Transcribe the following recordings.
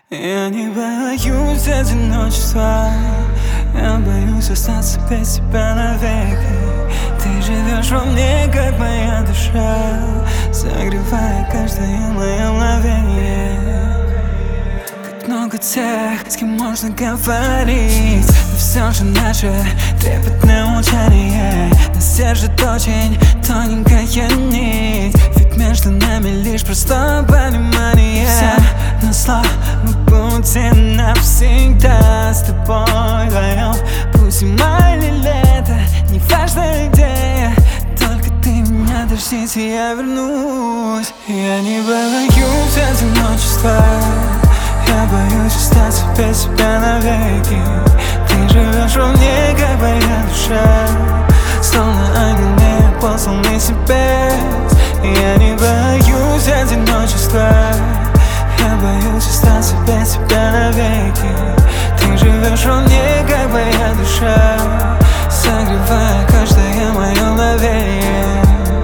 Я не боюсь одиночества, я боюсь остаться без тебя навеки. Ты живешь во мне, как моя душа, согревая каждое мое мгновение. Как много тех, с кем можно говорить, но все же наше трепетное молчание нас держит очень тоненькая нить, ведь между нами лишь простое понимание. Все назло мы будем навсегда с тобой вдвоем. Пусть зима или лето, не важна идея, только ты меня дождись, и я вернусь. Я не боюсь одиночества, я боюсь остаться без тебя навеки. Ты живешь во мне, как моя душа, словно ангел мне посланный с небес. Я не боюсь одиночества, я боюсь остаться без тебя навеки. Ты живешь во мне, как моя душа, согревая каждое мое мгновение.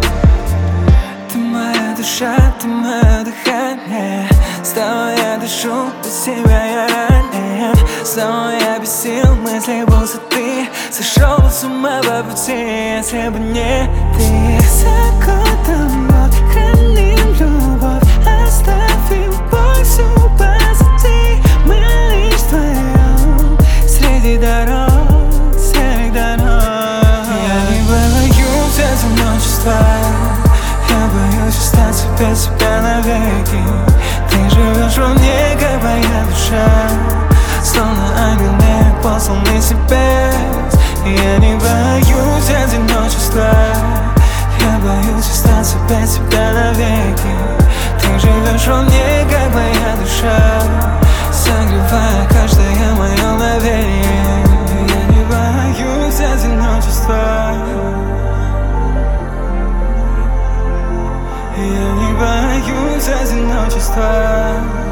Ты моя душа, ты мое дыхание, с тобой я дышу, без тебя я ранен. Снова я без сил, мысли будто ты сошел с ума по пути, если бы не ты. За годом год храним любовь, оставим боль всю позади. Мы лишь вдвоем среди дорог, серых дорог. Я не боюсь одиночества, я боюсь остаться без тебя навеки. Ты живешь во мне, как моя душа, словно ангел мне посланный с небес. Я не боюсь одиночества, я боюсь остаться без тебя навеки. Ты живешь во мне, как моя душа, согревая каждое мое мгновение. Я не боюсь одиночества, я не боюсь одиночества.